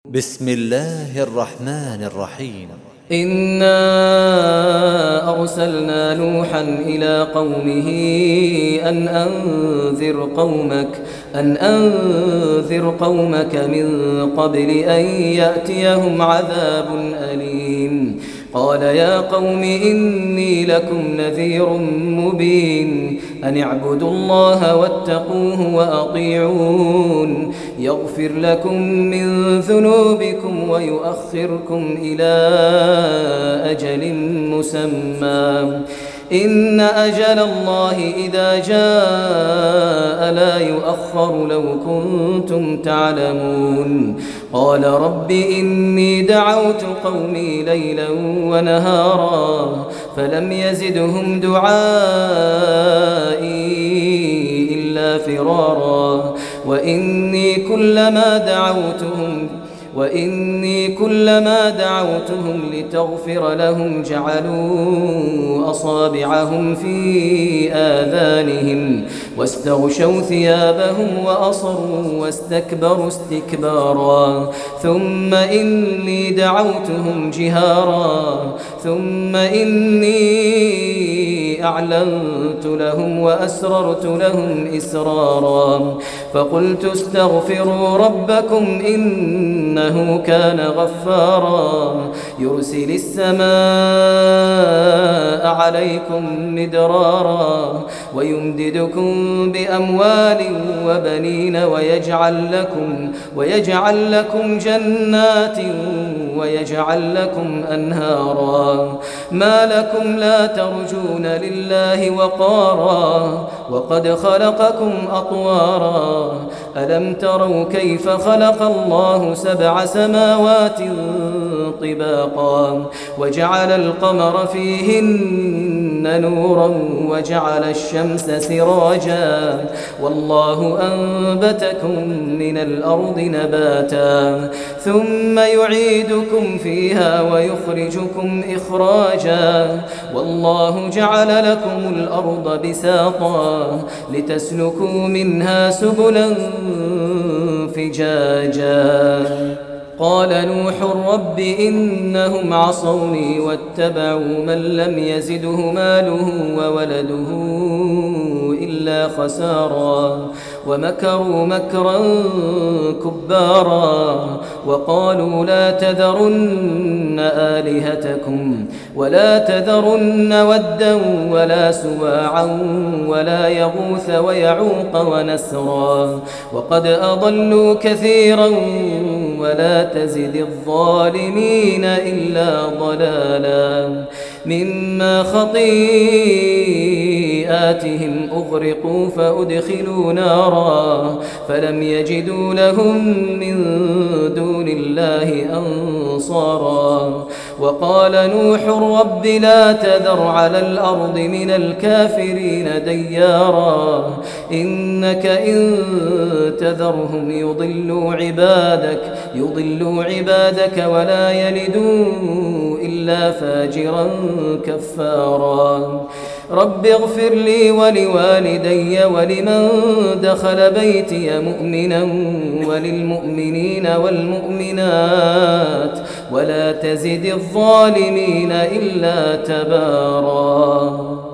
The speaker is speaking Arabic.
بسم الله الرحمن الرحيم. إنا أرسلنا نوحا إلى قومه أن أنذر قومك من قبل أن يأتيهم عذاب أليم. قال يا قوم إني لكم نذير مبين أن اعبدوا الله واتقوه وأطيعون يغفر لكم من ذنوبكم ويؤخركم إلى أجل مسمى إن أجل الله إذا جاء لا يؤخر لو كنتم تعلمون. قال رب إني دعوت قومي ليلا ونهارا فلم يزدهم دعائي إلا فرارا وإني كلما دعوتهم لتغفر لهم جعلوا أصابعهم في آذانهم واستغشوا ثيابهم وأصروا واستكبروا استكبارا ثم إني دعوتهم جهارا ثم إني أعلنت لهم وأسررت لهم إسرارا فقلت استغفروا ربكم إنه كان غفارا يرسل السماء عليكم مدرارا ويمددكم بأموال وبنين ويجعل لكم جنات ويجعل لكم أنهارا ما لكم لا ترجون لله وقارا وقد خلقكم أطوارا ألم تروا كيف خلق الله 7 سماوات طباقا وجعل القمر فيهن نورا وجعل الشمس سراجا والله أنبتكم من الأرض نباتا ثم يعيدكم فيها ويخرجكم إخراجا والله جعل لكم الأرض بساطا لتسلكوا منها سبلا فجاجا. قال نوح رب إنهم عصوني واتبعوا من لم يزده ماله وولده إلا خسارا ومكروا مكرا كبارا وقالوا لا تذرن آلهتكم ولا تذرن ودا ولا سواعا ولا يغوث ويعوق ونسرا وقد أضلوا كثيرا ولا تزد الظالمين إلا ضلالا. مما خطيئاتهم أغرقوا فأدخلوا نارا فلم يجدوا لهم من دون الله أنصارا. وقال نوح رب لا تذر على الأرض من الكافرين ديارا إنك إن تذرهم يضلوا عبادك ولا يلدوا إلا فاجرا كفارا. رب اغفر لي ولوالدي ولمن دخل بيتي مؤمنا وللمؤمنين والمؤمنات ولا تزد الظالمين إلا تبارا.